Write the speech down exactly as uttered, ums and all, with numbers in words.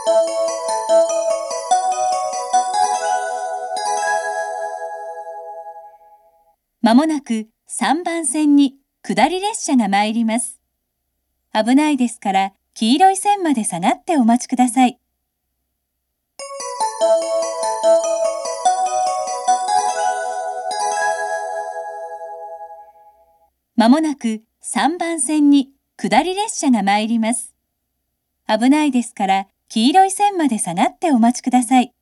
まもなくさんばん線に下り列車が参ります。危ないですから黄色い線まで下がってお待ちください。まもなくさんばん線に下り列車が参ります。危ないですから黄色い線まで下がってお待ちください。